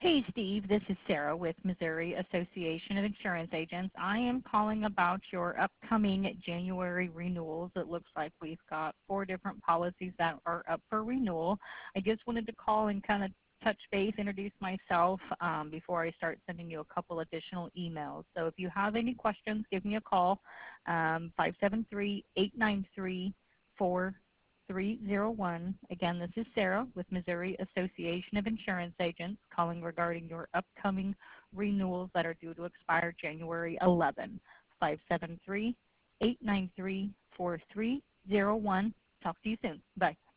Hey, Steve. This is Sarah with Missouri Association of Insurance Agents. I am calling about your upcoming January renewals. It looks like we've got 4 different policies that are up for renewal. I just wanted to call and kind of touch base, introduce myself before I start sending you a couple additional emails. So if you have any questions, give me a call, 573-893-4301. Again, this is Sarah with Missouri Association of Insurance Agents calling regarding your upcoming renewals that are due to expire January 11. 573-893-4301. Talk to you soon. Bye.